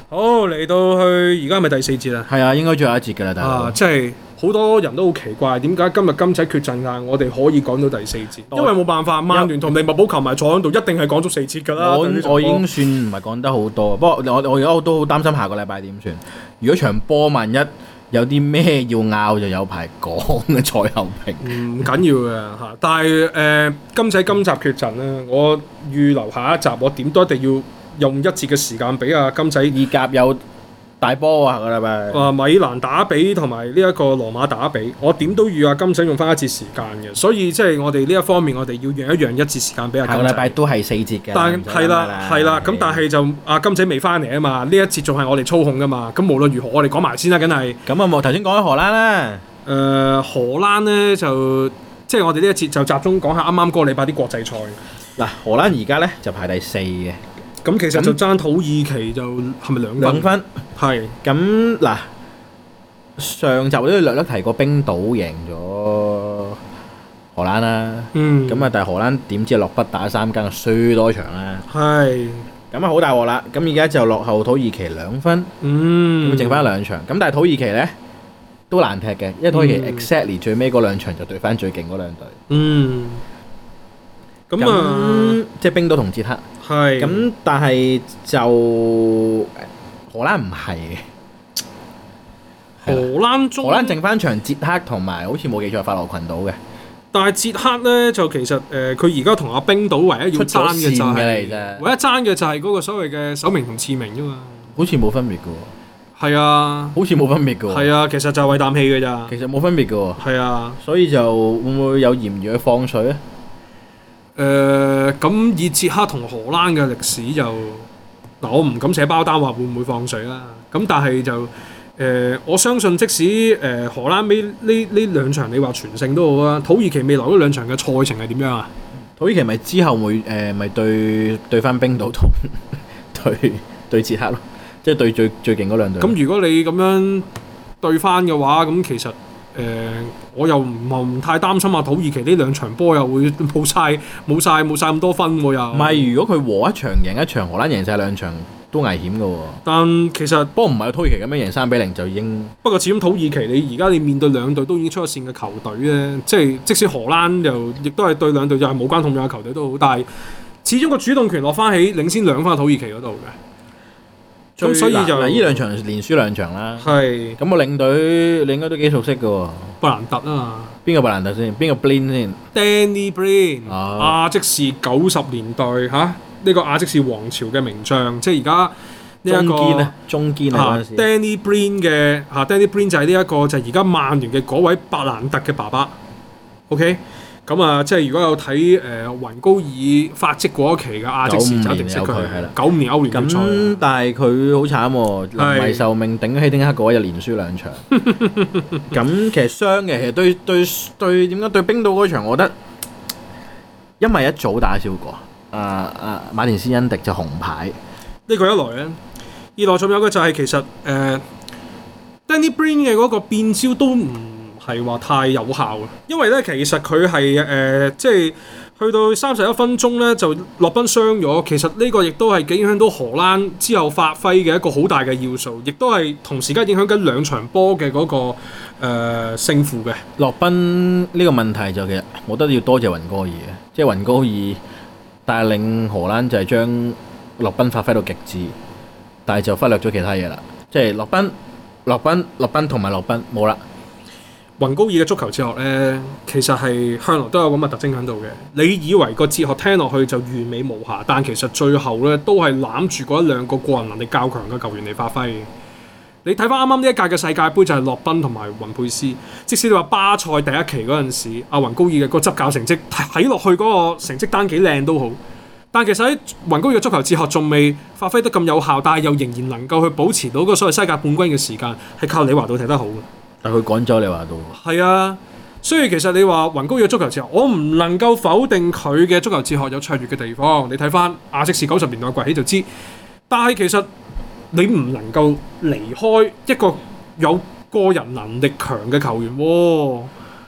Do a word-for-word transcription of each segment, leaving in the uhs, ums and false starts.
好，嚟到去而家係咪第四節啊？ 係啊，應該最後一節㗎啦，大佬。 啊，即係好多人都好奇怪，點解今日金仔缺陣啊？我哋可以講到第四節，因為冇辦法，曼聯同利物浦球迷坐喺度，一定係講足四節㗎啦。 我我已經算唔係講得好多，不過我我而家都好擔心下個禮拜點算。如果場波萬一有啲咩要拗，就有排講嘅賽後評。 唔緊要嘅嚇，但係誒、呃、金仔今集缺陣咧，我預留下一集，我點都一定要用一節嘅時間俾阿金仔。 意甲有大波啊，個禮拜。 啊，米蘭打比同埋呢一個羅馬打比，我點都預阿金仔用翻一節時間嘅，所以即係我哋呢一方面，我哋要讓一讓一節時間俾阿金仔。 下個禮拜都係四節嘅。 但係啦，係啦，咁但係就阿金仔未翻嚟啊嘛，呢一節仲係我哋操控噶嘛，咁無論如何，我哋講埋先啦，梗係。 咁啊，冇頭先講咗荷蘭啦。 誒、呃，荷蘭咧就即係我哋呢一節就集中講下啱啱嗰個禮拜啲國際賽。 嗱，荷蘭而家咧就排第四嘅。 咁其實就爭土耳其就係咪兩分？ 兩分。係。咁嗱，上集我都略略提過冰島贏咗荷蘭啦。嗯。咁啊，但係荷蘭點知落筆打三更，輸多場啦。係。咁啊，好大鑊啦！咁而家就落後土耳其兩分。嗯。咁剩翻兩場，咁但係土耳其咧都難踢嘅，因為土耳其 exactly 最尾嗰兩場就對翻最勁嗰兩隊。嗯。咁啊，即係冰島同捷克。係。咁但係就荷蘭唔係嘅。 荷蘭中。 荷蘭剩翻場捷克同埋好似冇記錯法羅群島嘅。但係捷克咧就其實誒，佢而家同阿冰島唯一要爭嘅就係、是，唯一爭嘅就係嗰個所謂嘅首名同次名啫嘛。 好似冇分別嘅喎。係啊。好似冇分別嘅喎。 係啊，其實就係為啖氣嘅咋。 其實冇分別嘅喎。 係啊。 所以就會唔會有嫌疑去放水咧？ 誒、呃，咁以捷克同荷蘭嘅歷史就嗱，我唔敢寫包單話會唔會放水啦。咁但係就誒、呃，我相信即使誒、呃、荷蘭尾呢呢兩場你話全勝都好啊，土耳其未來嗰兩場嘅賽程係點樣啊？ 土耳其咪之後會誒咪對對翻冰島同對對捷克咯，即係對最最勁嗰兩隊。 咁如果你咁樣對翻嘅話，咁其實。誒、呃，我又唔唔太擔心啊！土耳其呢兩場波又會冇晒冇晒冇晒咁多分喎又。唔係，如果佢和一場贏一場，荷蘭贏晒兩場都危險嘅喎。 但其實不過唔係土耳其咁樣贏三比零就已經。 不過始終土耳其你而家你面對兩隊都已經出咗線嘅球隊咧，即係即使荷蘭又亦都係對兩隊又係冇關痛癢嘅球隊都好，但係始終個主動權落翻喺領先兩分嘅土耳其嗰度嘅。咁所以就嗱，呢兩場連輸兩場啦。係。咁我領隊你應該都幾熟悉嘅喎。 布蘭特啊嘛。 邊個布蘭特先？邊個 Blind 先 ？Danny Blind。亞積士九十年代嚇，呢、這個亞積士王朝嘅名將，即係而家呢一個。 中堅啊！中堅啊！嗰陣時。 Danny Blind 嘅嚇 ，Danny Blind 就係呢一個就係而家曼聯嘅嗰位伯蘭特嘅爸爸。OK。咁啊，即係如果有睇誒、呃、雲高爾發跡嗰期嘅亞積士就一定識佢，係啦。九五年歐聯決賽。 咁但係佢好慘喎，臨危受命頂希丁克嗰位就連輸兩場。咁其實傷嘅，其實對對對點解對冰島嗰場，我覺得因為一早打少過，啊啊馬田斯恩迪就紅牌。 呢個一來咧，二來仲有嘅就係其實誒、呃、Danny Blind 嘅嗰個變招都唔係話太有效嘅，因為咧其實佢係誒即係去到三十一分鐘咧就洛賓傷咗，其實呢個亦都係影響到荷蘭之後發揮嘅一個好大嘅要素，亦都係同時間影響緊兩場波嘅嗰個誒、呃、勝負嘅。 洛賓呢個問題就其實我覺得要多謝雲高爾嘅，即係雲高爾帶領荷蘭就係將洛賓發揮到極致，但係就忽略咗其他嘢啦，即係洛賓、洛賓、洛賓同埋洛賓冇啦。 雲高爾嘅足球哲學咧，其實係向來都有咁嘅特徵喺度嘅。你以為個哲學聽落去就完美無瑕，但其實最後咧都係攬住嗰一兩個個人能力較強嘅球員嚟發揮。你睇翻啱啱呢一屆嘅世界盃就係洛賓同埋雲佩斯。即使你話巴塞第一期嗰陣時，阿雲高爾嘅個執教成績睇落去嗰個成績單幾靚都好，但其實喺雲高爾嘅足球哲學仲未發揮得咁有效，但係又仍然能夠去保持到嗰個所謂西甲冠軍嘅時間，係靠李華道踢得好嘅。 但佢趕走你話到， 係啊，所以其實你話雲高爾嘅足球哲學，我唔能夠否定佢嘅足球哲學有卓越嘅地方。你睇翻亞積士九十年代崛起就知，但係其實你唔能夠離開一個有個人能力強嘅球員喎。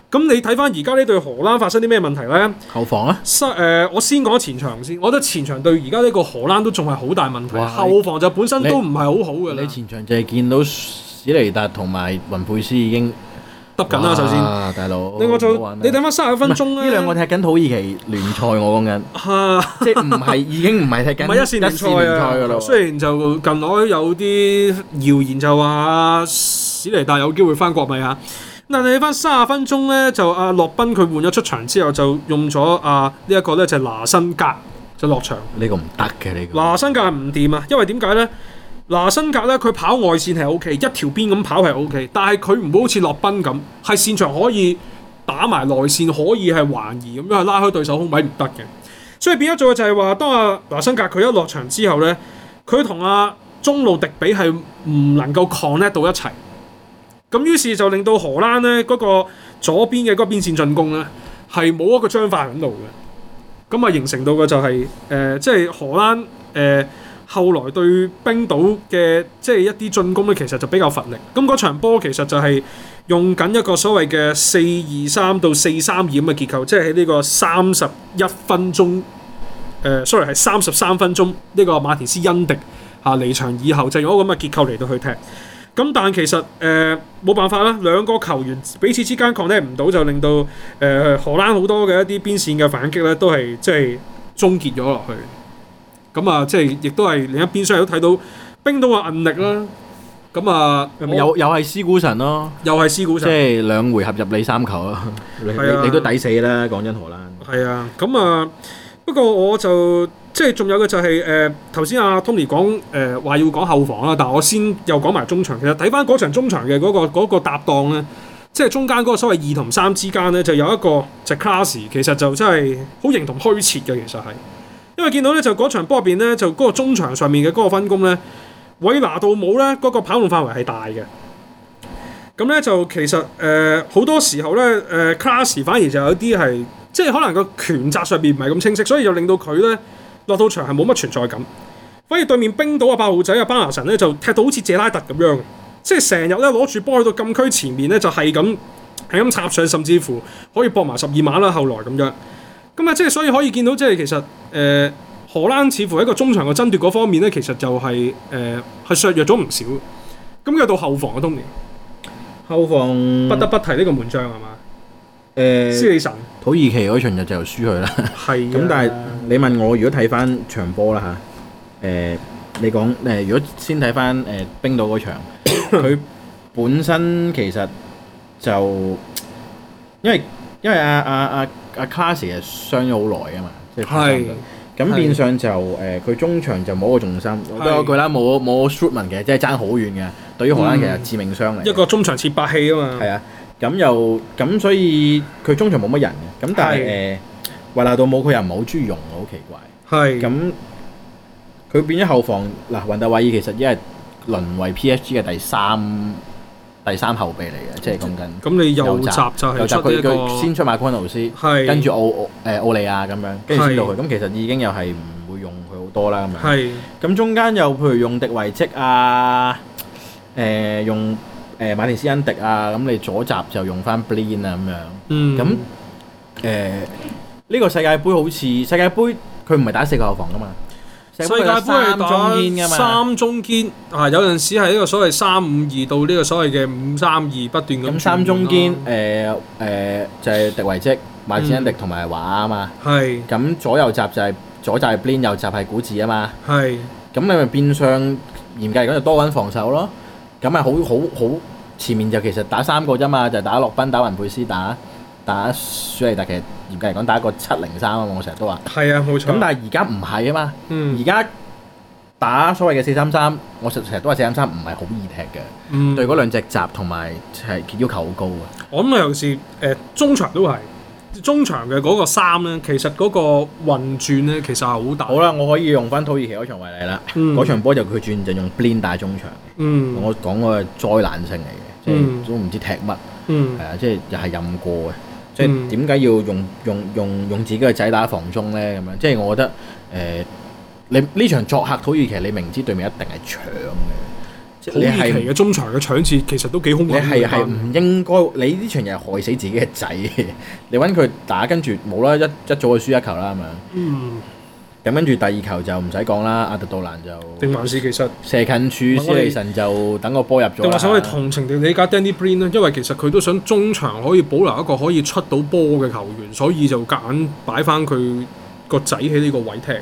咁你睇翻而家呢隊荷蘭發生啲咩問題咧？ 後防啊？ 誒、呃，我先講前場先。我覺得前場對而家呢個荷蘭都仲係好大問題，後防就本身都唔係好好嘅啦。 你前場就係見到史尼達同埋雲佩斯已經得緊啦，首先。 大佬。 另外就你睇翻三十分鐘咧， 呢兩個踢緊土耳其聯賽，我講緊。即係唔係已經唔係踢緊唔係一線聯賽啊！ 啦。 雖然就近來有啲謠言就話史尼達有機會翻國米啊。但係你翻三十分鐘咧，就阿洛賓佢換咗出場之後，就用咗啊呢一個咧就係拿辛格就落場。 呢個唔得嘅呢個。 拿辛格係唔掂啊，因為點解咧？拿辛格咧佢跑外線係 O K，一條邊咁跑係 O K，但係佢唔會好似洛賓咁，係線場可以打埋內線，可以係橫移咁樣去拉開對手空位唔得嘅。所以變咗做嘅就係話，當阿拿辛格佢一落場之後咧，佢同阿中路迪比係唔能夠 connect 到一齊。咁於是就令到荷蘭咧嗰、那個左邊嘅嗰邊線進攻咧係冇一個章法喺度嘅，咁啊形成到嘅就係、是、誒、呃、即係荷蘭誒、呃、後來對冰島嘅即係一啲進攻咧，其實就比較乏力。咁嗰場波其實就係用緊一個所謂嘅四二三到四三二咁嘅結構，即係喺呢個三十一分鐘誒、呃、，sorry 係三十三分鐘呢、這個馬田斯恩迪啊離場以後就用一個咁嘅結構嚟到去踢。咁但其實誒冇、呃、辦法啦，兩個球員彼此之間 connect 唔到，就令到誒、呃、荷蘭好多嘅一啲邊線嘅反擊咧，都係即係終結咗落去。咁啊，即係亦都係另一邊廂都睇到冰島嘅韌力啦。咁啊， 又又係師股神咯， 又係師股神， 即係兩回合入你三球啦，你、啊、你都抵死啦，講真荷蘭。 係啊，咁啊，不過我就即係仲有嘅就係誒頭先阿 Tony 講誒話要講後防啦，但係我先又講埋中場。其實睇翻嗰場中場嘅嗰、嗰個嗰個搭檔咧，即係中間嗰個所謂二同三之間咧，就有一個就 class， 其實就真係好形同虛設嘅，其實係。因為見到咧就嗰場波入邊咧，就嗰個中場上面嘅嗰個分工咧，韋拿杜姆咧嗰個跑動範圍係大嘅。咁咧就其實誒好、呃、多時候咧誒、呃、class 反而就有啲係即係可能個權責上邊唔係咁清晰，所以就令到佢咧落到場係冇乜存在感。反而對面冰島啊八號仔啊巴拿神咧就踢到好似謝拉特咁樣，即係成日咧攞住波去到禁區前面咧就係咁係咁插上，甚至乎可以搏埋十二碼啦。後來咁樣。咁啊，即係所以可以見到，即係其實誒、呃、荷蘭似乎喺個中場嘅爭奪嗰方面咧，其實就係誒係削弱咗唔少。咁又到後防嘅東尼， 後防不得不提呢個門將係嘛？誒、 呃， 斯里神土耳其嗰場日就輸佢啦。 係咁，但係你問我，如果睇翻場波啦嚇，誒、呃、你講誒、呃，如果先睇翻誒冰島嗰場，佢本身其實就因為因為阿阿阿阿 Class 係傷咗好耐啊嘛，即係咁變相就誒佢、呃、中場就冇個重心，都有句啦，冇冇 Strootman 嘅，即係爭好遠嘅。對於荷蘭其實致命傷嚟、嗯， 一個中場切百氣啊嘛。 係啊，咁又咁所以佢中場冇乜人嘅，咁但係誒維納杜姆佢又唔係好中意用，好奇怪。係咁佢變咗後防嗱，雲特韋爾其實已經係淪為 P S G 嘅第三。第三後備嚟嘅，即係講緊。咁你右閘就係出呢個先出馬昆奴斯，跟住奧誒奧利亞咁樣，跟住先到佢。咁其實已經又係唔會用佢好多啦咁樣。咁中間又譬如用迪維積啊，誒、呃、用誒、呃、馬田斯恩迪啊，咁你左閘就用翻 Blin 啊咁樣。嗯。咁誒呢個世界盃好似世界盃佢唔係打四個後防噶嘛？世界盃係打三中堅啊，有陣時係呢個所謂三五二到呢個所謂嘅五三二不斷咁。咁三中堅誒誒就係迪維積、馬田恩迪同埋華啊嘛。係。咁左右閘就係左閘係 Blin， 右閘係古治啊嘛。係。咁你咪變相嚴格嚟講就多揾防守咯。咁咪好好好前面就其實打三個啫嘛，就打洛賓、打雲佩斯、打打舒利特，其實嚴格嚟講打一個七零三啊嘛，我成日都話。係啊，冇錯。咁但係而家唔係啊嘛。嗯。而家打所謂嘅四三三，我成日都話四三三唔係好易踢嘅。嗯。對嗰兩隻閘同埋係要求好高嘅。我諗尤其是誒、呃、中場都係中場嘅嗰個三咧，其實嗰個運轉咧其實係好大。好啦，我可以用翻土耳其嗰場為例啦。嗯。嗰場波就佢轉就用 Blin 打中場。嗯。我講個災難性嚟嘅，即係都唔知踢乜。嗯。係啊，即係又係任過嘅。即係點解要用用用用自己嘅仔打防中咧？咁樣即係我覺得誒、呃，你呢場作客土耳其，你明知對面一定係搶嘅， 土耳其嘅中場嘅搶截其實都幾兇狠。 你係係唔應該，你呢場又係害死自己嘅仔，你揾佢打，跟住冇啦，一一早就輸一球啦，係咪？ 嗯。 咁跟住第二球就唔使講啦，阿特杜蘭就定還是其實射近處，斯利臣就等個波入咗。 定還是我哋同情地理解 Danny Green 咧，因為其實佢都想中場可以保留一個可以出到波嘅球員，所以就夾硬擺翻佢個仔喺呢個位踢咧。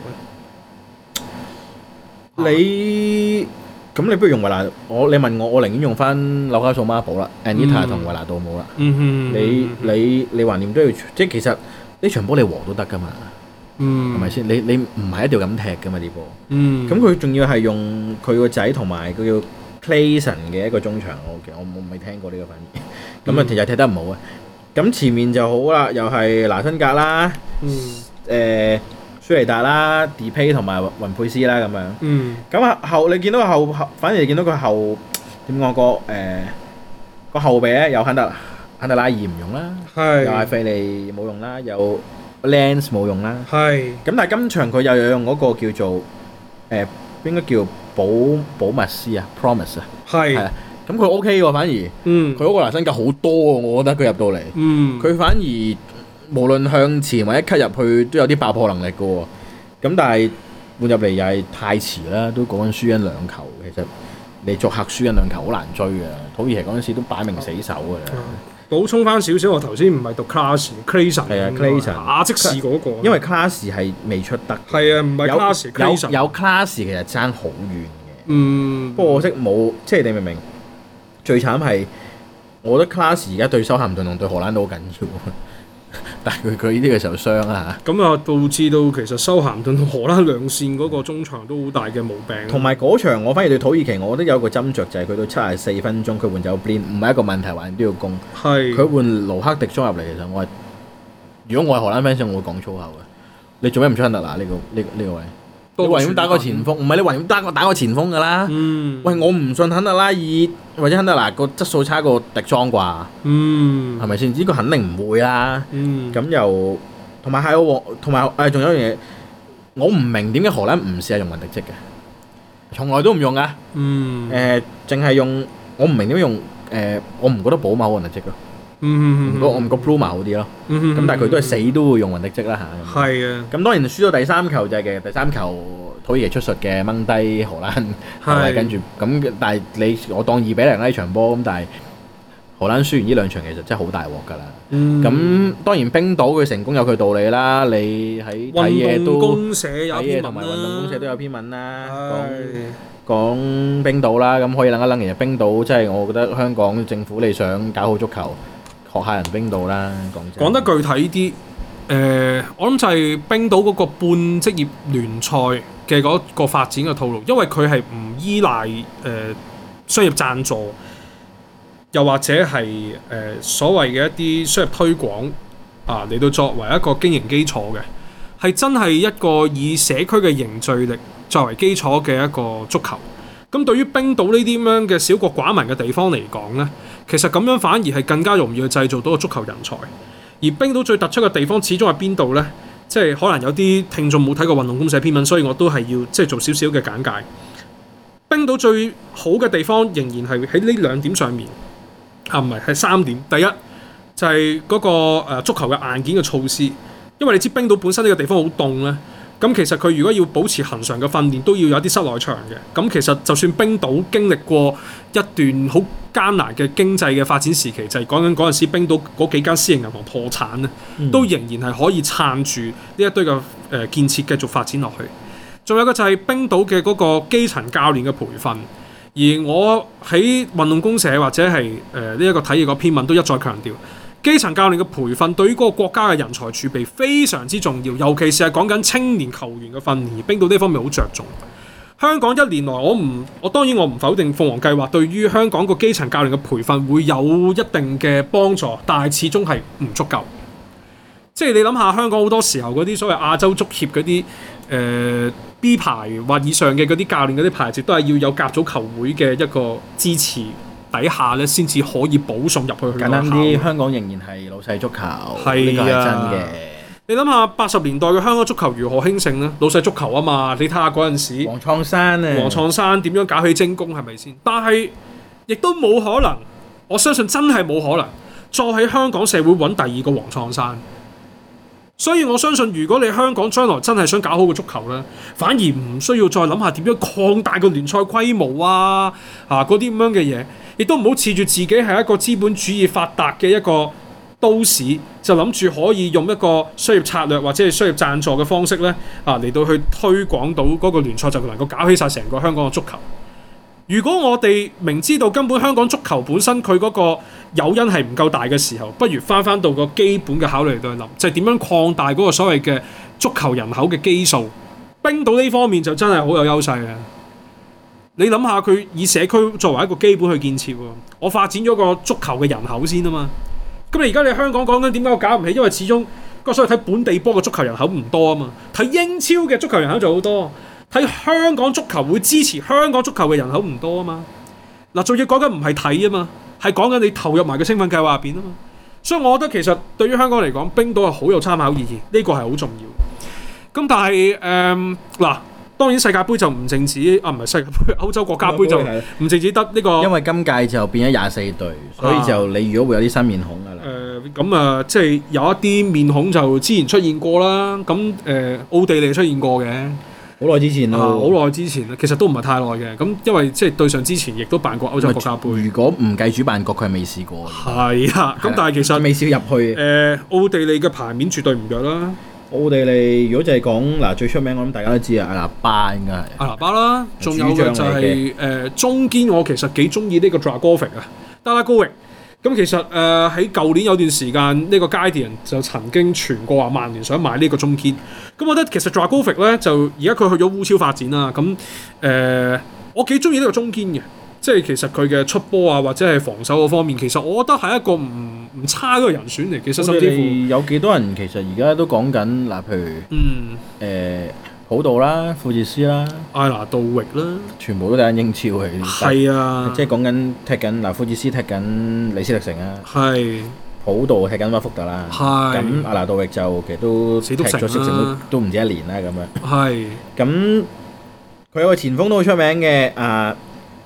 你咁你不如用維拿，我你問我，我寧願用翻紐卡素孖寶啦 ，Anita 同維拿杜姆啦。 嗯哼， 你你你橫掂都要，即係其實呢場波你和都得噶嘛。 嗯， 係咪先？你你唔係一定要咁踢㗎嘛啲波。 嗯。咁佢仲要係用佢個仔同埋佢叫 Clayson 嘅一個中場，我嘅我冇未聽過呢個反而。咁啊、嗯，其實踢得唔好啊。咁前面就好啦，又係拿辛格啦， 嗯， 誒、呃、舒尼達啦 Depay 同埋雲佩斯啦咁樣。 嗯。咁啊後你見到後後，反而你見到佢後點講個誒個後備咧，有肯德肯德拉爾唔用啦， 係又係費利冇用啦，有。Lens 冇用啦， 係咁但係今場佢又有用嗰個叫做誒、呃、應該叫保保密斯啊 Promise 啊，係啊，咁佢 OK 喎反而，嗯，佢嗰個拿辛格好多喎，我覺得佢入到嚟，嗯，佢反而無論向前或者 cut 入去都有啲爆破能力嘅喎，咁但係換入嚟又係太遲啦，都講緊輸緊兩球，其實你作客輸緊兩球好難追嘅，土耳其嗰陣時都擺明死守嘅啦。嗯， 補充翻少少，我頭先唔係讀 class，Clayson 係啊 Clayson 亞積士嗰個， 因為 class 係未出得， 係啊，唔係 class， 有有 class 其實爭好遠嘅， 嗯， 不過可惜冇，即係你明唔明？最慘係，我覺得 class 而家對修咸頓同對荷蘭都好緊要，但係佢佢呢啲嘅時候傷啊， 咁啊導致到其實修咸頓同荷蘭兩線嗰個中場都好大嘅毛病。 同埋嗰場我反而對土耳其，我覺得有個斟酌就係佢到七十四分鐘佢換走 Blind，唔係一個問題，還都要攻。係佢換盧克迪裝入嚟，其實我係如果我係荷蘭 fans，我會講粗口嘅。你做咩唔出亨特拿呢個呢呢、呢個位？你維險打個前鋒，唔係你維險打個打個前鋒㗎啦。嗯，喂，我唔信肯特拉爾或者肯特拿個質素差過迪莊啩？嗯，係咪先？呢個肯定唔會啦。嗯，咁又同埋係我，同埋誒仲有一樣嘢，我唔明點解荷蘭唔試下用雲迪積嘅，從來都唔用㗎。嗯，誒淨係用，我唔明點解用誒、呃，我唔覺得寶馬好雲迪積咯。嗯，唔覺我唔覺 Bruma 好啲咯。咁但係佢都係死都會用雲迪積啦嚇。係啊。咁當然輸到第三球就係嘅第三球土耳其出術嘅掹低荷蘭，係跟住咁，但係你我當二比零呢場波咁，但係荷蘭輸完呢兩場其實真係好大鑊㗎啦。咁、嗯、當然冰島佢成功有佢道理啦。你喺睇嘢都睇嘢同埋運動公社都有篇文啦，講講冰島啦。咁可以諗一諗，其實冰島即係我覺得香港政府你想搞好足球。學下人冰島啦，講真。講得具體啲，誒、呃，我諗就係冰島嗰個半職業聯賽嘅嗰個發展嘅套路，因為佢係唔依賴誒、呃、商業贊助，又或者係誒、呃、所謂嘅一啲商業推廣啊嚟到作為一個經營基礎嘅，係真係一個以社區嘅凝聚力作為基礎嘅一個足球。咁對於冰島呢啲咁樣嘅小國寡民嘅地方嚟講呢，其實咁樣反而係更加容易去製造到個足球人才。而冰島最突出嘅地方始終係邊度呢？即係可能有啲聽眾冇睇過運動公社篇文，所以我都係要即係做少少嘅簡介。冰島最好嘅地方仍然係喺呢兩點上面，啊唔係係三點。第一就係、是、嗰個誒足球嘅硬件嘅措施，因為你知冰島本身呢個地方好凍咧。咁其實佢如果要保持恆常嘅訓練，都要有啲室內場嘅。咁其實就算冰島經歷過一段好艱難嘅經濟嘅發展時期，就係講緊嗰陣時冰島嗰幾間私營銀行破產咧，嗯、都仍然係可以撐住呢一堆嘅誒、呃、建設繼續發展落去。仲有個就係冰島嘅嗰個基層教練嘅培訓，而我喺運動公社或者係誒呢一個體育嗰篇文都一再強調。基層教練嘅培訓對於嗰個國家嘅人才儲備非常之重要，尤其是係講緊青年球員嘅訓練，冰島呢方面好着重。香港一年來，我唔，我當然我唔否定鳳凰計劃對於香港個基層教練嘅培訓會有一定嘅幫助，但係始終係唔足夠。即係你諗下，香港好多時候嗰啲所謂亞洲足協嗰啲誒 B 牌或以上嘅嗰啲教練嗰啲牌照，都係要有甲組球會嘅一個支持。底下咧先至可以保送入去。簡單啲，香港仍然係老細足球，呢個係真嘅。 你諗下八十年代嘅香港足球如何興盛呢？老細足球啊嘛，你睇下嗰陣時黃創山啊， 黃創山點樣搞起精工係咪先？但係亦都冇可能，我相信真係冇可能再喺香港社會揾第二個黃創山。所以我相信，如果你香港將來真係想搞好個足球呢，反而唔需要再諗下點樣擴大個聯賽規模啊，啊嗰啲咁樣嘅嘢，亦都唔好恃住自己係一個資本主義發達嘅一個都市，就諗住可以用一個商業策略或者係商業贊助嘅方式呢，啊嚟到去推廣到嗰個聯賽，就能夠搞起晒成個香港嘅足球。如果我哋明知道根本香港足球本身佢嗰個誘因係唔夠大嘅時候，不如翻翻到個基本嘅考慮度去諗，就係點樣擴大嗰個所謂嘅足球人口嘅基數。冰島呢方面就真係好有優勢嘅。你諗下佢以社區作為一個基本去建設喎，我發展咗個足球嘅人口先啊嘛。咁你而家你香港講緊點解我搞唔起？因為始終個所謂睇本地波嘅足球人口唔多啊嘛，睇英超嘅足球人口就好多。睇香港足球會支持香港足球嘅人口唔多啊嘛，嗱，仲要講緊唔係睇啊嘛，係講緊你投入埋個青訓計劃入邊啊嘛，所以我覺得其實對於香港嚟講，冰島係好有參考意義，呢、這個係好重要。咁但係誒嗱，當然世界盃就唔淨止啊，唔係世界盃，歐洲國家盃就唔淨止得呢、這個， 因為今屆就變咗廿四隊，所以就你如果會有啲新面孔㗎啦。 誒咁啊，即係有一啲面孔就之前出現過啦，咁誒、呃、奧地利出現過嘅。 好耐之前咯， 好耐、啊、之前其實都唔係太耐嘅。咁因為即係對上之前亦都辦過歐洲國家盃。如果唔計主辦國，佢係未試過。 係啊，咁但係其實未試入去。誒、 呃，奧地利嘅牌面絕對唔弱啦。 奧地利如果就係講嗱最出名，我諗大家都知啊，阿納巴應該係。 阿納巴啦，仲有嘅就係、是、誒、呃、中堅，我其實幾中意呢個 Dragovic 啊，德拉高域。咁其實誒喺舊年有段時間，呢、這個 Guardian 就曾經傳過話曼聯想買呢個中堅。咁我覺得其實 Dragovic 咧就而家佢去咗烏超發展啦。咁誒、呃，我幾中意呢個中堅嘅，即係其實佢嘅出波啊或者係防守嗰方面，其實我覺得係一個唔唔差嘅人選嚟。其實甚至乎有幾多人其實而家都講緊嗱，譬如嗯誒。呃普道啦、富治斯啦、 艾拿杜域啦， 全部都睇緊英超嘅。 係啊， 即係講緊踢緊嗱，富治斯踢緊李斯特城啊。係。普道踢緊屈福特啦。係。咁艾拿杜域就其實都踢咗色城都都唔止一年啦咁樣。係。咁佢有個前鋒都好出名嘅，啊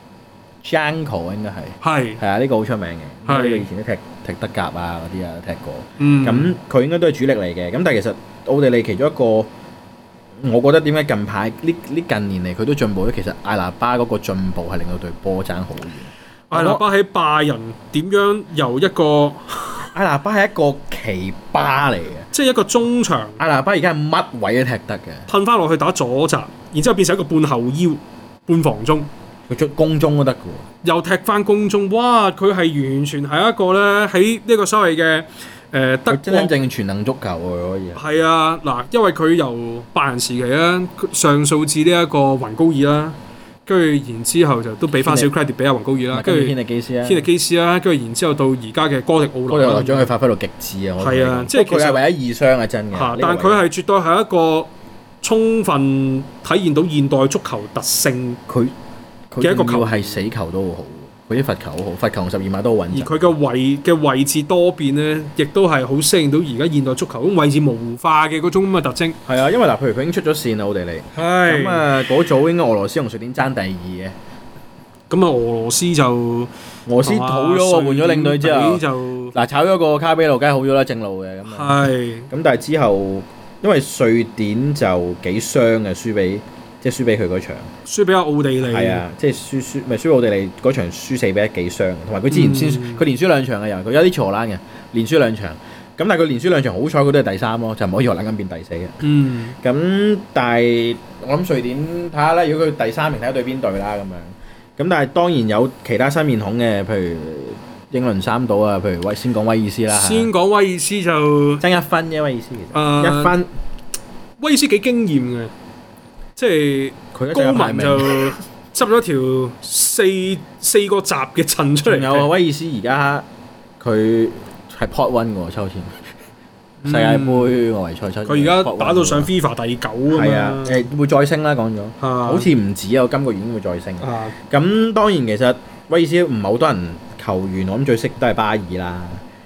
Janko 應該係。係。係啊，呢個好出名嘅。係。以前都踢踢德甲啊嗰啲啊踢過。嗯。咁佢應該都係主力嚟嘅。咁但係其實奧地利其中一個。我覺得點解近排呢呢近年嚟佢都進步咧？其實艾拿巴嗰個進步係令到隊波爭好遠。 艾拿巴喺拜仁點樣由一個艾拿巴係一個奇葩嚟嘅， 即係一個中場。 艾拿巴而家係乜位都踢得嘅， 褪翻落去打左閘，然之後變成一個半後腰、半防中， 佢出攻中都得嘅喎。又踢翻攻中，哇！佢係完全係一個咧喺呢個所謂嘅。誒、呃、德真真正全能足球喎可以。 係啊，嗱，因為佢由拜仁時期啦，上訴至呢一個雲高爾啦，跟住然之後就都俾翻少 credit 俾阿雲高爾啦，跟住天力基斯啦，天力基斯啦，跟住然之後到而家嘅哥迪奧拿， 哥迪奧拿將佢發揮到極致啊！係啊，即係佢係唯一二雙啊，真嘅。 但係佢係絕對係一個充分體現到現代足球特性，佢嘅一個球係死球都好好。佢啲罰球好好，罰球十二碼都好穩陣。 而佢嘅位嘅位置多變咧，亦都係好適應到而家現代足球咁位置模糊化嘅嗰種咁嘅特徵。 係啊，因為嗱，譬如佢已經出咗線啦，奧地利。係。咁啊，嗰組應該俄羅斯同瑞典爭第二嘅。 咁啊，俄羅斯就俄羅斯好咗喎，換咗領隊之後就嗱炒咗個卡比路，梗係好咗啦，正路嘅咁。係。咁但係之後，因為瑞典就幾傷嘅，輸俾。即係輸俾佢嗰場， 輸俾阿奧地利。 係啊，即係輸輸，咪輸奧地利嗰場輸四比一幾傷，同埋佢之前先佢、嗯、連輸兩場嘅人，佢有啲似荷蘭嘅，連輸兩場。咁但係佢連輸兩場，好彩佢都係第三咯，就唔可以荷蘭咁變第四嘅。嗯。咁但係我諗瑞典睇下啦，如果佢第三名睇下對邊隊啦咁樣。咁但係當然有其他新面孔嘅，譬如英倫三島啊，譬如威先講威爾斯啦。 先講威爾斯就爭一分啫，威爾斯其實。 呃、一分。威爾斯幾經驗嘅。即係高文就執咗條四四個集嘅陣出嚟。 仲有威爾斯而家佢係 pot one 喎，抽籤世界盃外圍賽抽。 佢而家打到上 FIFA 第九啊嘛。係啊， 誒會再升啦，講咗。好似唔止啊，今個月已經會再升。咁當然其實威爾斯唔係好多人球員，我諗最識都係巴爾啦。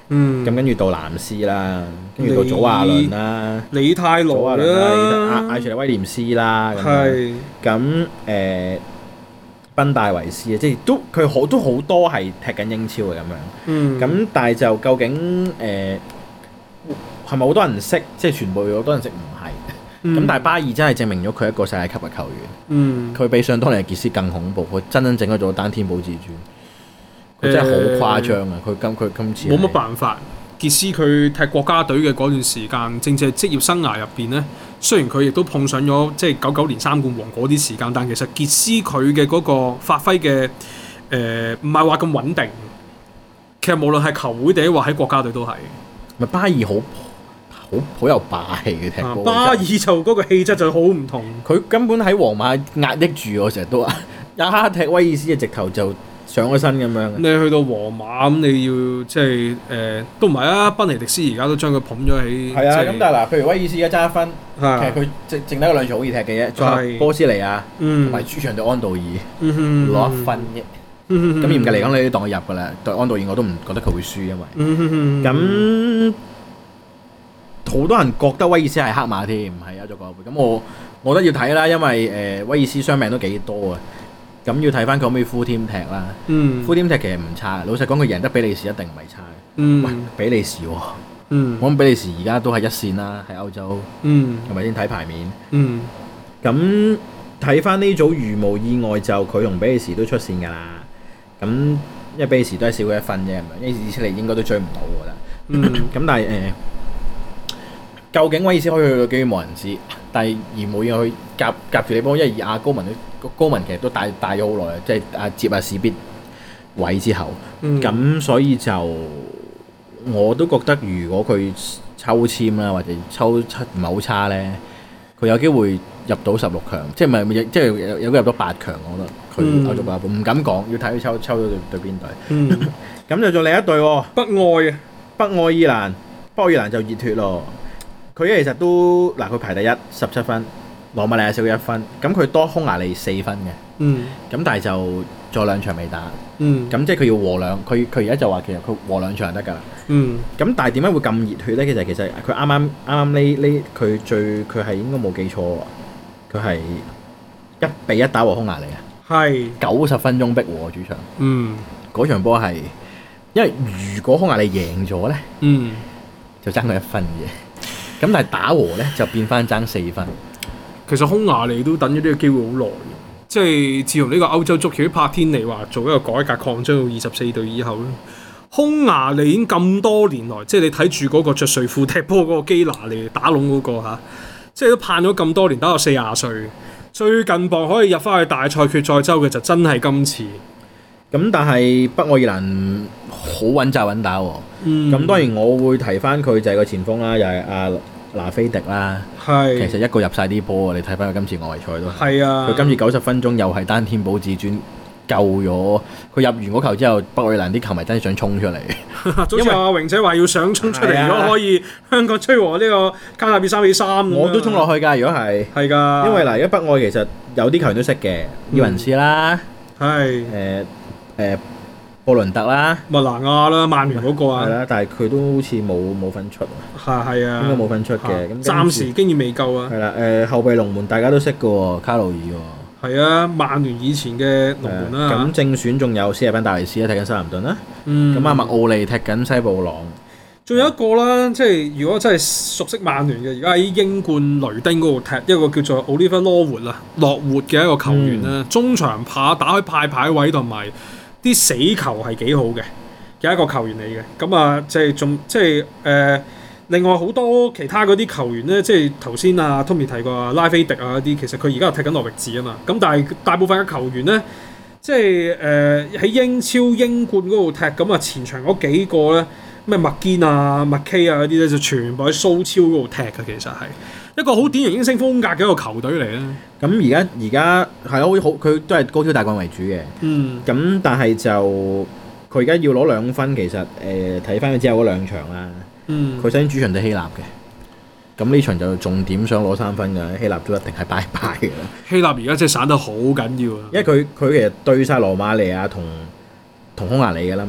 嗯， 咁跟住到藍斯啦，跟住到祖亞倫啦， 李泰羅啦，艾艾殊利威廉斯啦， 係咁誒賓戴維斯啊，即係都佢好都好多係踢緊英超嘅咁樣。 嗯， 咁但係就究竟誒係咪好多人識？即係全部好多人識唔係？咁、嗯、但係巴爾真係證明咗佢係一個世界級嘅球員。嗯，佢比上當年嘅傑斯更恐怖，佢真真正正做單天保至尊。佢真係好誇張啊！佢今佢今次冇乜辦法。傑斯佢踢國家隊嘅嗰段時間，正正係職業生涯入邊呢，雖然佢亦都碰上咗即係九九年三冠王嗰啲時間，但其實傑斯佢嘅嗰個發揮嘅誒唔係話咁穩定。其實無論係球會定或喺國家隊都係。 咪巴爾好好好有霸氣嘅踢波。 巴爾就嗰個氣質就好唔同。 佢根本喺皇馬壓抑住我，成日都話一踢威爾斯嘅直頭就上咗身咁樣。 你去到皇馬咁，你要即係誒都唔係啊！賓尼迪斯而家都將佢捧咗起。 係啊，咁但係嗱，譬如威爾斯而家爭一分，其實佢剩剩低嗰兩場好易踢嘅啫，仲有波斯尼亞同埋主場對安道爾攞一分啫。咁嚴格嚟講，你都當佢入噶啦。對安道爾我都唔覺得佢會輸，因為咁好多人覺得威爾斯係黑馬添，唔係啊，做國會。咁我我覺得要睇啦，因為誒、呃、威爾斯傷病都幾多啊。咁要睇翻佢可唔可以 full team 踢啦。嗯、full team 踢其實唔差，老實講佢贏得比利時一定唔係差嘅。嗯、喂，比利時喎、哦，嗯、我諗比利時而家都係一線啦，喺歐洲，係咪先睇牌面？咁睇翻呢組如無意外就佢同比利時都出線㗎啦。咁因為比利時都係少佢一分啫，係咪？因為以色列應該都追唔到㗎啦。咁、嗯、但係誒、呃，究竟威爾斯可以去到幾遠冇人知，但係而冇嘢去夾夾住你波，因為亞高文高文其實都帶帶咗好耐，即係阿接阿史必位之後，咁、嗯、所以就我都覺得如果佢抽籤啦，或者抽七唔係好差咧，佢有機會入到十六強，即係唔係即係有有機會入到八強，我覺得。佢歐足八唔敢講，要睇佢抽抽到對對邊隊。嗯，咁就做另一隊喎， 北愛啊， 北愛爾蘭，北愛爾蘭就熱脱咯。佢其實都嗱，佢排第一，十七分，羅馬尼亞少一分，咁佢多匈牙利四分嘅。嗯，咁但係就仲有兩場未打。嗯，咁即係佢要和兩，佢佢而家就話其實佢和兩場就得㗎啦。嗯，咁但係點解會咁熱血咧？其實其實佢啱啱啱啱呢呢佢最佢係應該冇記錯，佢係一比一打和匈牙利啊。係九十分鐘逼和主場，嗯，嗰場波係，因為如果匈牙利贏咗咧，嗯，就爭佢一分嘅，咁但係打和咧就變翻爭四分。 其實匈牙利都等咗呢個機會好耐，即係自從呢個歐洲足協帕天尼話做一個改革擴張到二十四隊以後咧，匈牙利已經咁多年來，即係你睇住嗰個着睡褲踢波嗰個基拿利打攏嗰、嗰個嚇，即係都盼咗咁多年，打到四廿歲。最近磅可以入翻去大賽決賽周嘅就真係今次， 咁但係北愛爾蘭好穩紮穩打喎。咁、嗯、當然我會提翻佢就係個前鋒啦，又係阿拿菲迪啦。係其實一個入晒啲波啊！你睇翻佢今次外圍賽都係啊。佢今次九十分鐘又係單天保至尊救咗佢入完嗰球之後，北愛爾蘭啲球迷真係想衝出嚟。 因為阿榮仔話要想衝出嚟，啊、如果可以香港追和呢個加納比三比三， 我都衝落去㗎。如果係係㗎，因為嗱，而家北愛其實有啲球員都識嘅，伊雲斯啦，係誒誒布倫特啦， 麥拿亞啦，曼聯嗰個啊， 係啦，但係佢都好似冇冇份出， 係係啊， 應該冇份出嘅。咁暫時經驗未夠啊。 係啦，誒後備龍門大家都識嘅喎，卡路爾喎。 係啊，曼聯以前嘅龍門啦。咁正選仲有斯亞賓戴維斯啊，踢緊修咸頓啦。咁阿麥奧利踢緊西布朗。 仲有一個啦，即係如果真係熟悉曼聯嘅，而家喺英冠雷丁嗰度踢一個叫做 Oliver Norwood 啊，洛活嘅一個球員啦，嗯、中場拍打開派牌位同埋啲死球係幾好嘅嘅一個球員嚟嘅。咁啊，即係仲即係誒。呃另外好多其他嗰啲球員咧，即係頭先啊 Tommy 提過拉菲迪啊嗰啲，其實佢而家踢緊諾域治啊嘛。咁但係大部分嘅球員咧，即係誒喺英超英冠嗰度踢，咁啊前場嗰幾個咧，咩麥堅啊、麥 K 啊嗰啲咧，就全部喺蘇超嗰度踢嘅。其實係一個好典型英星風格嘅一個球隊嚟咧。 咁而家而家係咯，好佢都係高挑大棍為主嘅。嗯。咁但係就佢而家要攞兩分，其實誒睇翻佢之後嗰兩場啦。嗯，佢首先主場對希臘嘅，咁呢場就重點想攞三分嘅，希臘都一定係拜拜嘅。 希臘而家真係散得好緊要啊！ 因為佢佢其實對晒羅馬尼亞同同匈牙利嘅啦嘛，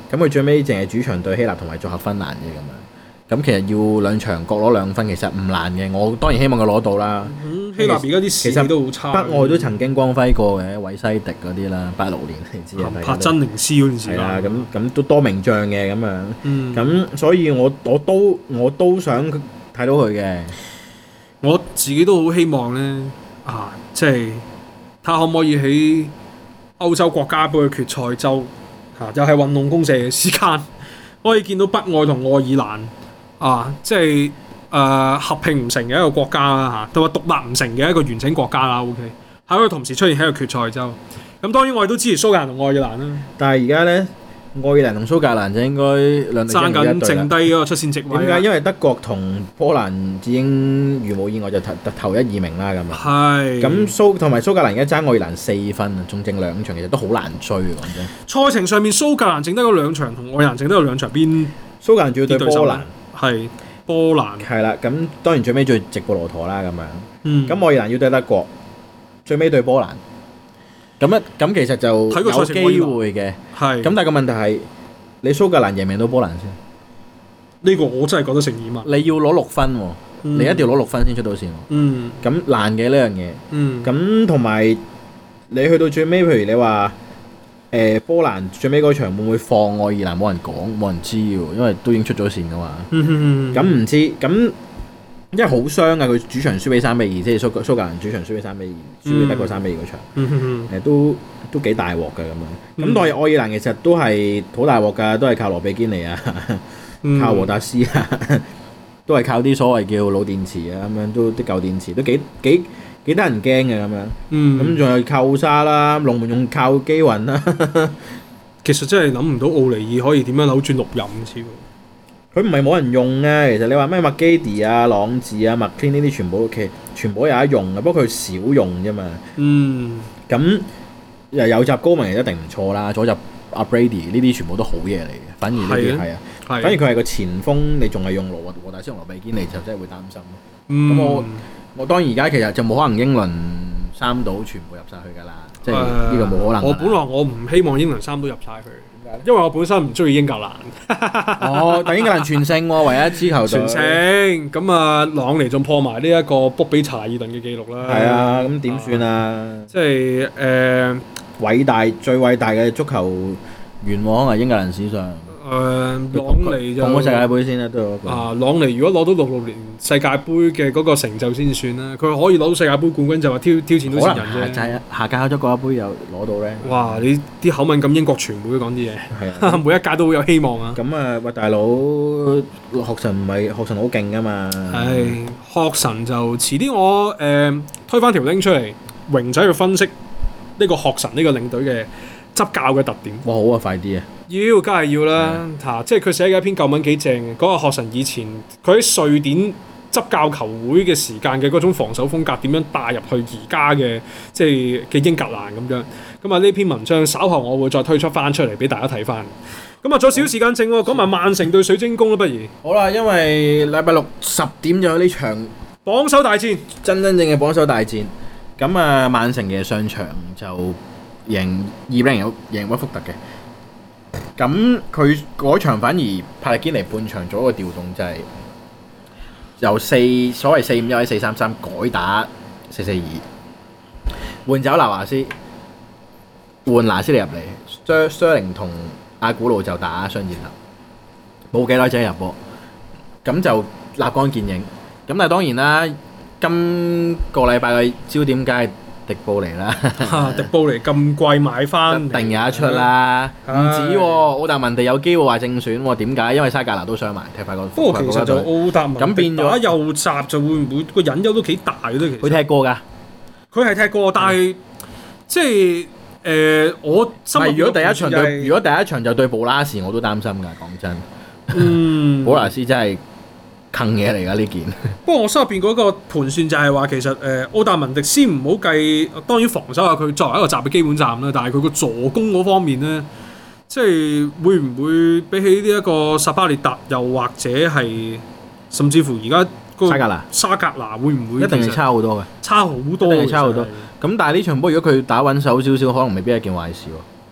咁佢最尾淨係主場對希臘同埋作客芬蘭嘅咁樣。咁其實要兩場各攞兩分，其實唔難嘅。我當然希望佢攞到啦。 嗯、希臘而家啲士氣都好差。 北愛都曾經光輝過嘅，韋西迪嗰啲啦，八六年你知啊。 帕真寧斯嗰陣時係啦，咁咁都多名將嘅咁樣。咁、 嗯、 所以我我都我都想睇到佢嘅。 我自己都好希望咧，啊，即係睇下可唔可以喺歐洲國家杯嘅決賽周，嚇、啊、又係運動公社嘅時間，可以見到北愛同愛爾蘭。啊，即係誒、呃、合併唔成嘅一個國家啦嚇，同埋獨立唔成嘅一個完整國家啦。O K，喺佢同時出現喺個決賽周。咁當然我哋都支持蘇格蘭同愛爾蘭啦。 但係而家咧，愛爾蘭同蘇格蘭就應該兩隊爭緊剩低嗰個出線席位。 點解？因為德國同波蘭已經如無意外就頭頭一二名啦咁啊。 係。 咁蘇同埋蘇格蘭而家爭愛爾蘭四分啊，仲剩兩場，其實都好難追講真。 賽程上面蘇格蘭剩得嗰兩場，同愛爾蘭剩得嗰兩場，邊蘇格蘭仲要對波蘭。 係波蘭， 係啦，咁當然最尾最直布羅陀啦咁樣。 嗯， 咁愛爾蘭要對德國，最尾對波蘭。咁一咁其實就有機會嘅。係。咁但係個問題係，你蘇格蘭贏唔贏到波蘭先？ 呢個我真係覺得成疑問。 你要攞六分喎，嗯、你一定要攞六分先出到線喎。嗯。咁難嘅呢樣嘢。嗯。咁同埋你去到最尾，譬如你話。誒、呃、波蘭最尾嗰場會唔會放愛爾蘭？冇人講，冇人知喎，因為都已經出咗線噶嘛。咁唔知咁，因為好傷啊！佢主場輸俾三比二，即係蘇蘇格蘭主場輸俾三比二，輸俾德國三比二嗰場。誒、呃、都都幾大鑊㗎咁樣。咁但係愛爾蘭其實都係好大鑊㗎，都係靠羅比堅尼啊，靠和達斯啊，都係靠啲所謂叫老電池啊咁樣，都啲舊電池都幾幾。幾得人驚嘅咁樣，咁仲有靠沙啦，龍門仲靠基雲啦。 其實真係諗唔到奧尼爾可以點樣扭轉六任次喎。 佢唔係冇人用嘅，其實你話咩麥基迪啊、朗治啊、麥堅呢啲全部其實全部都有得用嘅，不過佢少用啫嘛。嗯。咁又有集高文一定唔錯啦，左集阿 Brady 呢啲全部都好嘢嚟嘅，反而呢啲係啊，反而佢係個前鋒，你仲係用羅和大師同羅比堅尼就真係會擔心咯。嗯。咁我。我當然而家其實就冇可能英倫三島全部入晒去㗎啦，即係呢個冇可能。我本來我唔希望英倫三島入晒去，點解？因為我本身唔中意英格蘭。 哦，但英格蘭全勝喎，唯一一支球隊。 全勝，咁啊，朗尼仲破埋呢一個卜比查爾頓嘅記錄啦。 係啊，咁點算啊？ 即係誒偉大最偉大嘅足球願望係英格蘭史上。 誒、呃、朗尼就講個世界盃先啦，都有啊！朗尼如果攞到六六年世界盃嘅嗰個成就先算啦，佢可以攞到世界盃冠軍就話挑挑戰到前人啫。 就係下屆歐洲國家盃又攞到咧。 哇！你啲口敏咁英國傳媒都講啲嘢，係啊，每一屆都好有希望啊。 咁啊，喂大佬，學神唔係學神好勁噶嘛？ 係學神就遲啲我誒、呃、推翻條 link 出嚟，榮仔去分析呢個學神呢個領隊嘅執教嘅特點。 哇！好啊，快啲啊！ 要，梗係要啦嚇、啊！即係佢寫嘅一篇舊文幾正嘅，嗰、那個學神以前佢喺瑞典執教球會嘅時間嘅嗰種防守風格點樣帶入去而家嘅即係嘅英格蘭咁樣。咁啊呢篇文章稍後我會再推出翻出嚟俾大家睇翻。咁啊，仲有少少時間剩喎，講埋曼城對水晶宮啦，不如。 好啦，因為禮拜六十點就有呢場榜首大戰， 真真正嘅榜首大戰。咁啊，曼城嘅上場就贏二比零有贏屈福特嘅。咁佢嗰場反而帕利堅尼半場做一個調動，就係由四所謂四五一或者四三三改打四四二，換走拿華斯，換拿斯利入嚟，雙靈同阿古路就打雙箭頭，冇幾耐就入波，咁就立竿見影。咁但係當然啦，今個禮拜嘅焦點梗係迪布尼啦， 迪布尼咁貴買翻， 一定有得出啦。唔止喎，奧達文地有機會話正選喎。點解？因為沙格拿都傷埋，踢快個。 不過其實就奧達文咁變咗打右閘就會唔會個隱憂都幾大嘅咧？其實佢踢過㗎， 佢係踢過，但係即係誒我。 係如果第一場對，如果第一場就對布拉士，我都擔心㗎。講真， 嗯， 布拉士真係。坑嘢嚟㗎呢件， 不過我心入邊嗰個盤算就係話，其實誒奧達文迪先唔好計，當然防守係佢作為一個閘嘅基本站啦，但係佢個助攻嗰方面咧，即係會唔會比起呢一個薩巴列達，又或者係甚至乎而家沙格拿沙格拿會唔會一定係差好多嘅， 差好多， 一定係差好多。咁但係呢場波如果佢打穩手少少，可能未必係一件壞事喎。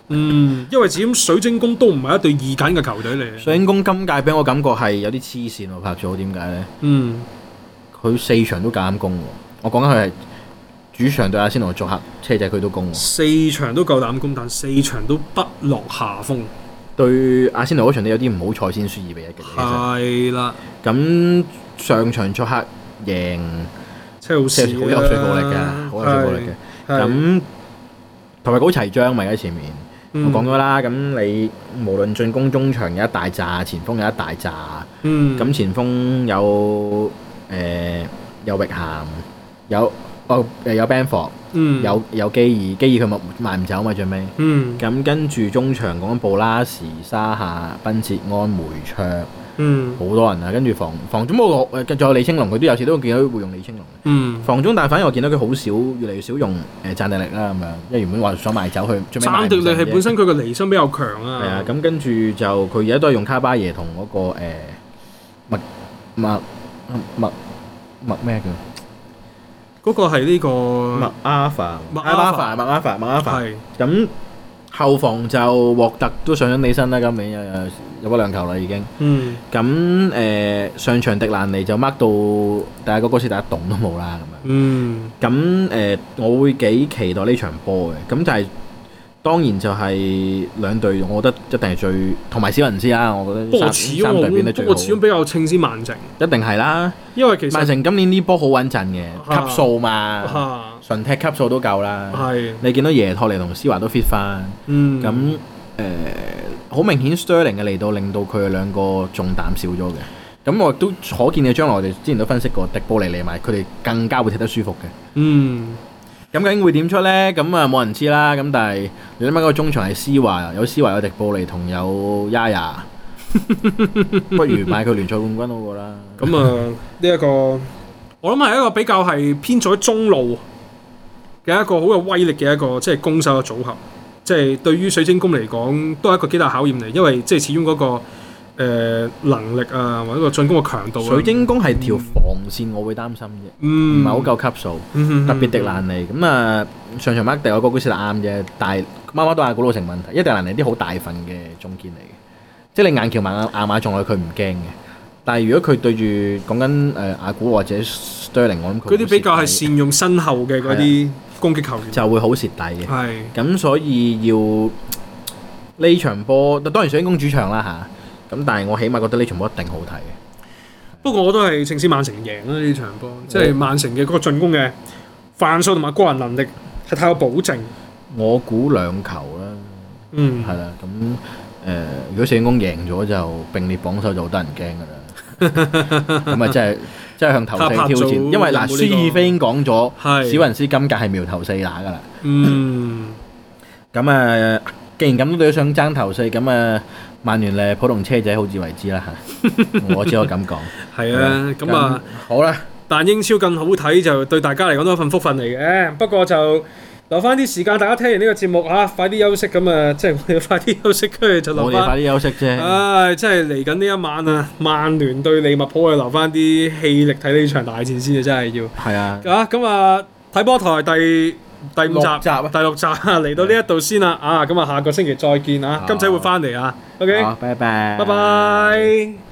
嗯，因為始終水晶宮都唔係一隊二揀嘅球隊嚟。 水晶宮今屆俾我感覺係有啲黐線喎，拍咗點解咧？ 嗯， 佢四場都夠膽攻喎。我講緊佢係主場對阿仙奴作客車仔，佢都攻喎。 四場都夠膽攻，但四場都不落下風。 對阿仙奴嗰場都有啲唔好彩先輸二比一嘅。 係啦。 咁上場作客贏車路士好有說服力嘅，好有說服力嘅。咁同埋好齊章咪喺前面。嗯、我講咗啦，咁你無論進攻中場有一大紮，前鋒有一大紮，咁、嗯、前鋒有誒、呃、有域咸，有哦誒有 Bamford，、嗯、有有基爾，基爾佢咪賣唔走嘛最尾，咁、嗯、跟住中場講緊布拉什、沙夏、賓捷安、梅卓。嗯，好多人啊，跟住防防中我誒，仲有李青龍，佢都有時都見到會用李青龍。嗯，防中但反而我見到佢好少，越嚟越少用誒贊迪力啦咁樣，因為原本話想賣走佢。 贊迪力係本身佢個離心比較強啊。 係啊，咁跟住就佢而家都係用卡巴耶同嗰個誒麥麥麥麥咩叫？嗰個係呢個麥阿法，麥阿法，麥阿法，麥阿法。係咁後防就獲特都上咗你身啦，今年又又。有一兩球啦已經，咁誒、呃、上場迪蘭尼就 mark 到大家嗰個次第一棟都冇啦咁樣，咁誒、呃、我會幾期待呢場波嘅，咁就係當然就係兩隊，我覺得一定係最同埋小人師啦，我覺得三三隊變得最好。不過始終比較稱之曼城， 一定係啦，因為其實曼城今年啲波好穩陣嘅，級數嘛， 啊、 純踢級數都夠啦。 係你見到耶托尼同施華都 fit 翻，咁誒。好明顯 Sterling 嘅嚟到，令到佢哋兩個重擔少咗嘅。咁我亦都可見嘅將來，我哋之前都分析過，迪布尼嚟埋，佢哋更加會踢得舒服嘅。嗯。咁究竟會點出咧？咁啊冇人知啦。咁但係你諗下嗰個中場係施華，有施華有迪布尼同有 Yaya， 不如買佢聯賽冠軍好過啦。 咁啊呢一個，我諗係一個比較係偏咗中路嘅一個好有威力嘅一個即係攻守嘅組合。即係對於水晶宮嚟講，都係一個幾大考驗嚟，因為即係始終嗰、那個、呃、能力啊，或者個進攻嘅強度、啊。 水晶宮係條防線，我會擔心嘅，唔係好夠級數，嗯、特別迪蘭尼咁啊。上場麥迪我嗰句先係啱啫，但係媽媽都係估到成問題，因為迪蘭尼啲好大份嘅中堅嚟嘅，即係你硬橋馬亞馬撞落去佢唔驚嘅。但係如果佢對住講緊誒阿古或者 Sterling， 我諗佢嗰啲比較係善用身後嘅嗰啲。攻擊球員就會好蝕底嘅， 係咁所以要呢場波，當然水晶宮主場啦嚇，咁但係我起碼覺得呢場波一定好睇嘅。 不過我都係稱之曼城贏啦呢場波，即係曼城嘅嗰個進攻嘅範數同埋個人能力係太有保證。 我估兩球啦，嗯，係啦，咁誒、呃，如果水晶宮贏咗就並列榜首就好得人驚㗎啦，咁啊真係。即係向頭四挑戰，因為嗱，舒爾菲已經講咗，史雲斯今屆係苗頭四打㗎啦。嗯，咁啊，既然咁都都想爭頭四，咁啊，曼聯咧普通車仔好自為之啦嚇。我只可以咁講。係啊，咁啊， 好啦。 但英超更好睇就對大家嚟講都係一份福分嚟嘅。不過就留翻啲時間，大家聽完呢個節目嚇、啊，快啲休息咁啊！即係我哋快啲休息，跟住就留翻。我哋快啲休息啫。唉，真係嚟緊呢一晚啊！曼聯對利物浦，我哋留翻啲氣力睇呢場大戰先啊！真係要。係啊。啊，咁啊，睇波台第第五集，集啊、第六集嚟到呢一度先啦。啊，咁啊，下個星期再見啊！金仔會翻嚟啊。OK。好，拜拜。拜拜。